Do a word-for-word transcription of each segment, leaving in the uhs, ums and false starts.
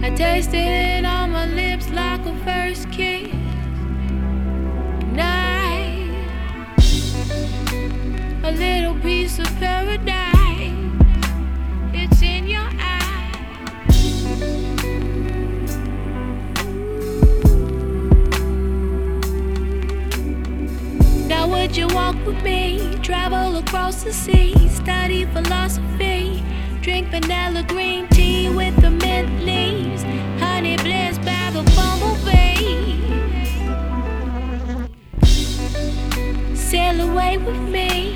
I tasted it on my lips like a first kiss. Night, a little piece of paradise. It's in your eyes. Now would you walk with me, travel across the sea, study philosophy, drink vanilla green tea with the mint leaves, honey bliss by the bumblebee. Sail away with me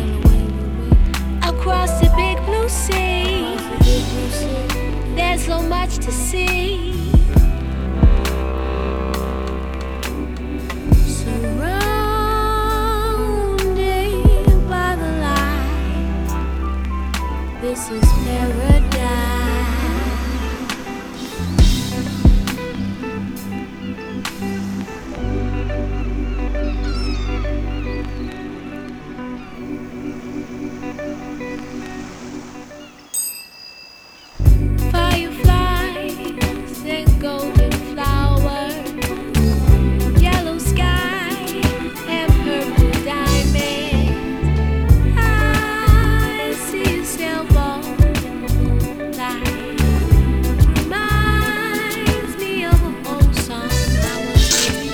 across the big blue sea. There's so much to see. Surrounded by the light, this is paradise. Fireflies and golden flowers, yellow sky and purple diamonds. I see a sailboat light, reminds me of an old song I was singing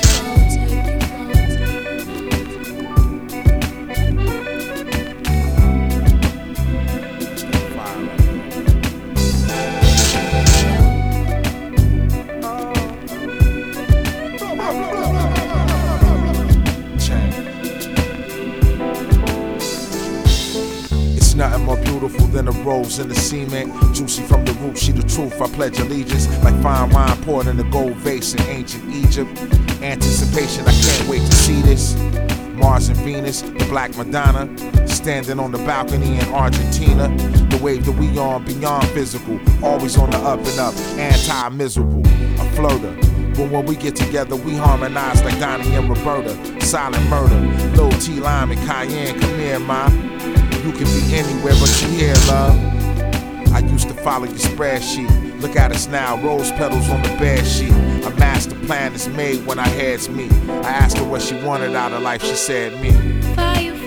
It's nothing more beautiful than a rose in the cement. Juicy from the root, she the truth. I pledge allegiance like fine wine poured in a gold vase in ancient Egypt. Anticipation, I can't wait to see this. Mars and Venus, the Black Madonna, standing on the balcony in Argentina. The wave that we on beyond physical, always on the up and up, anti-miserable, a flirter. But when we get together, we harmonize like Donnie and Roberta. Silent murder, low T lime and cayenne. Come here, ma. You can be anywhere, but you here, love. I used to follow your spreadsheet. Look at us now, rose petals on the bed sheet. A master plan is made when our heads meet. I asked her what she wanted out of life, she said me. Fire